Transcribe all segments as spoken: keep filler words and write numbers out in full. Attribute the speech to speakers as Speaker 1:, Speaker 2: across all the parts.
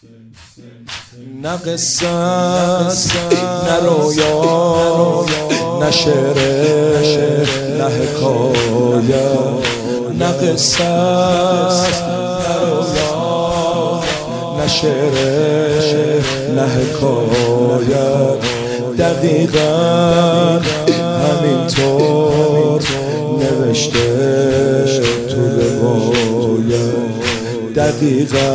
Speaker 1: نه قصه نه رویا نه شعر نه حکایه، نه قصه نه رویا نه شعر نه حکایه، دقیقا همینطور نوشته تو روایت، دقیقا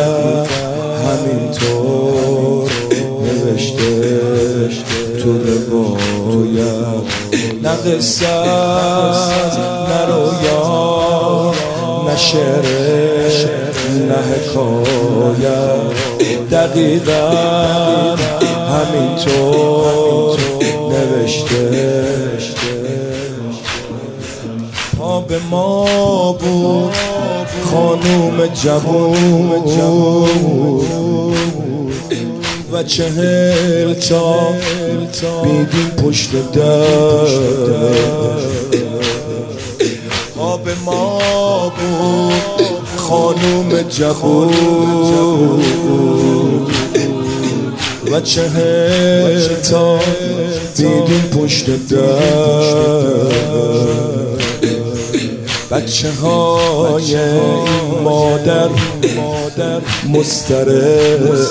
Speaker 1: همینطور نوشته تو روایت. نه قصه نه رویا نه شعر نه حکایت، دقیقا همینطور نوشته. پا به ما بود خانوم جوون و چهل تا بیدین پشت در. پا به ما بود خانوم جوون و چهل تا بیدین پشت در. بچه های این مادر مضطرب،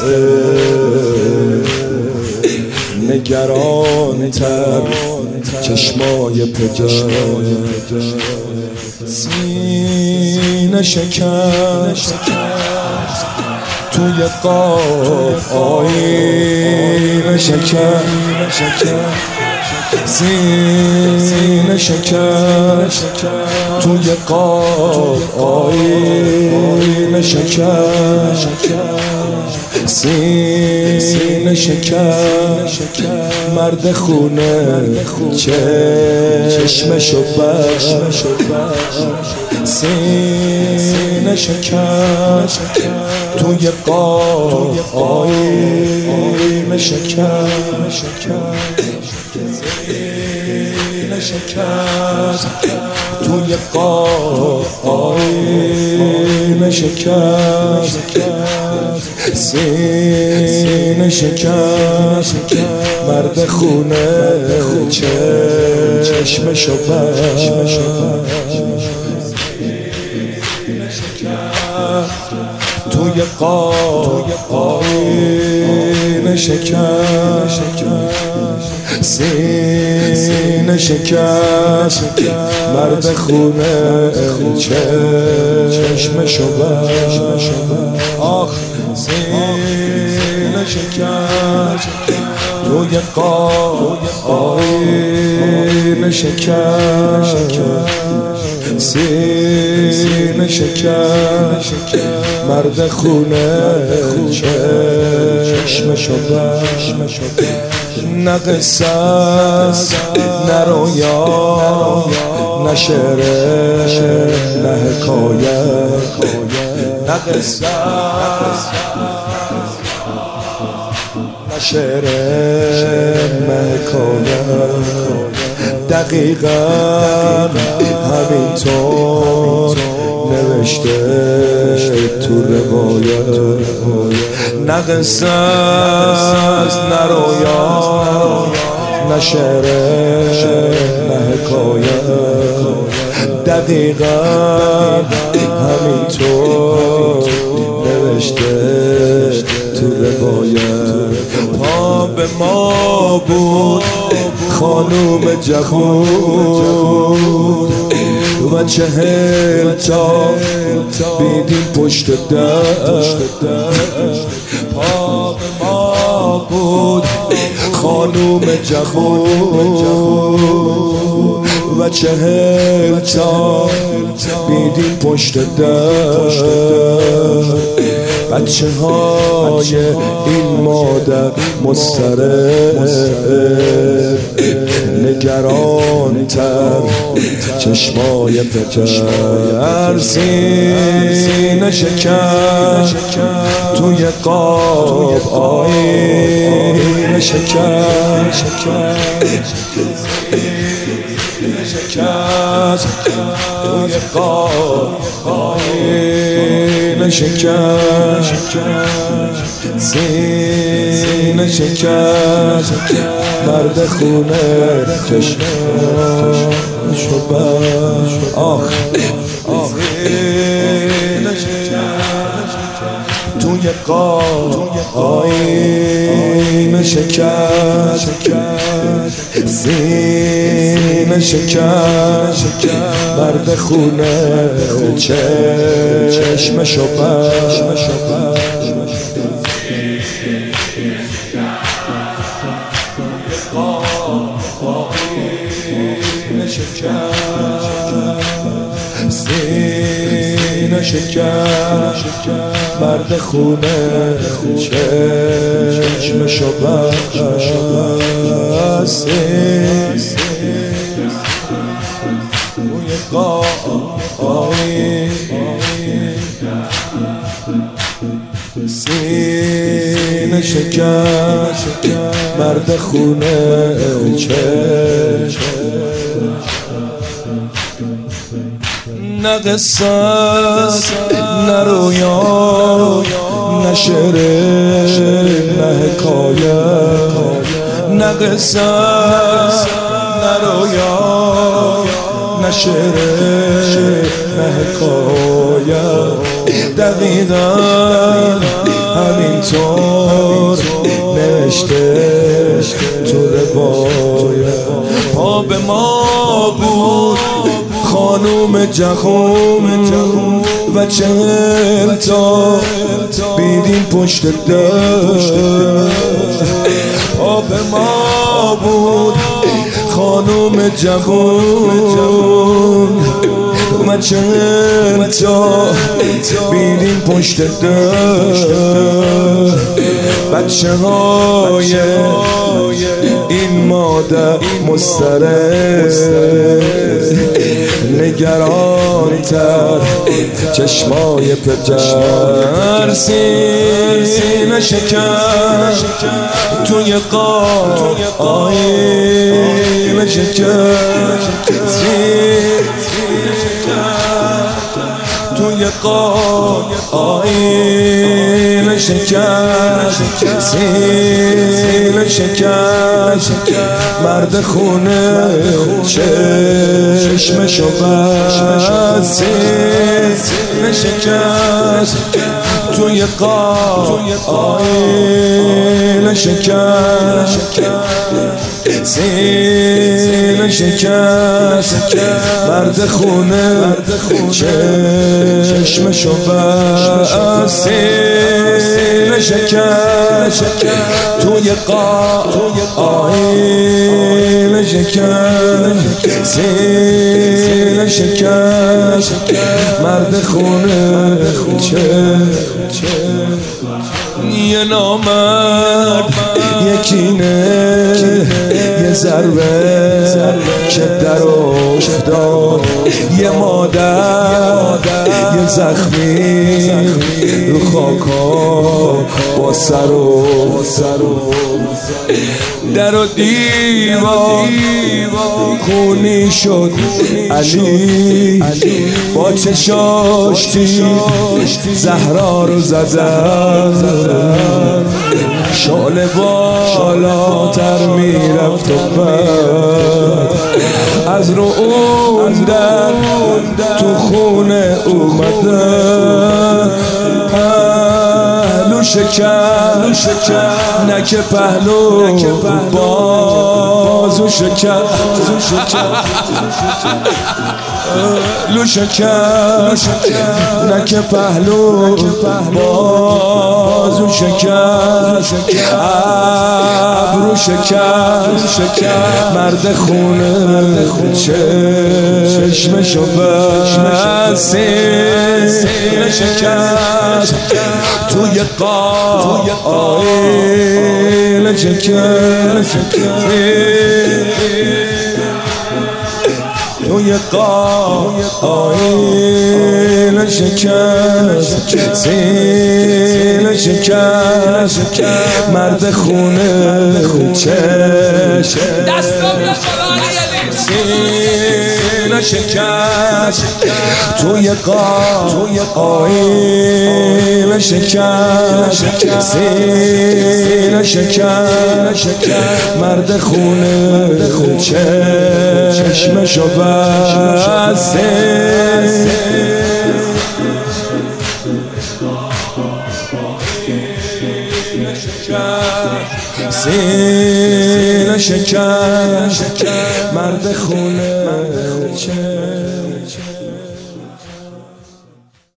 Speaker 1: نگران تر چشمای پدر، سینه شکست توی قاب آینه شکست، سینه شکست توی قاب آینه شکست، سینه شکست مرد خونه چشمشو بست، سینه شکست توی قاب آینه شکست، سینه شکست توی قاب آینه شکست، سینه شکست مرد خونه چشمشو بست، توی قاب آینه شکست، سینه شکست مرد خونه چشمشو بست. آخ سینه شکست توی قاب آینه شکست، سینه شکست مرد خونه چشمشو بست. نه قصه نه رویا نه شعر نه حکایت، نه قصه نه شعر نه حکایت، دقیقا همینطور نوشته تو روایت. نه قصه نه رویا نه شعر نه حکایت، دقیقا همینطور نوشته تو روایت. پا به ما بود خانوم جوون و چهل تا بیدین پشت در. پا به ما بود خانوم جوون و چهل تا بیدین پشت در. بچه های این مادر مضطرب، نگران تر چشمای پدر سینه شکن توی قاب آینه شکن شکست توی قاب آینه شکن سینه شکست مرد خونه چشمشو بر آخ سینه شکست توی قاب آینه شکست سینه شکست مرد خونه چشمشو بر سینه شکست مرد خونه چشمشو بست روی قایی سینه شکست مرد خونه چشمشو نه قصت نه رویا نه شعر نه حکایت نه قصت نه رویا نه شعر نه حکایت دقیقا همینطور نوشته تو روایت پا به ما بود خانوم جهان و چهل تا بیدیم پشت دشت پا به ما بود خانوم جهان و چهل تا بیدیم پشت دشت بچه های این مادر مسترد نگران تر چشمای پدر سینه شکن توی قاب آینه شکن سینه شکن توی قاب آینه شکن سینه شکن مرد خونه چشمشو بست سینه شکن توی قاب آینه شکن سینه شکن مرد خونه چشمشو بست سینه شکن توی قاب آینه شکن سینه شکن مرد خونه یه نامرد یکینه یه ضربه که در افتاد یه مادر یه زخمی رو خاکا با سر و در و دیوار خونی شد علی با چشاش زهرا رو زدن شعله بالاتر میرفت و بعد از رو اون در تو خونه اومدن پهلو شکن نه که پهلو بازو شکن لو شکن نه که پهلو بازو شکن ابرو شکن مرد خونه چشمشو بست سینه شکن توی قاب آینه شکن توی قاف آیین شکست سینه شکست مرد خونه چشم
Speaker 2: دستم یا
Speaker 1: سینه شکست توی قاف آیین شکست سینه شکست مرد خونه چشمشو بسته سینه شکست مرد خونه چشم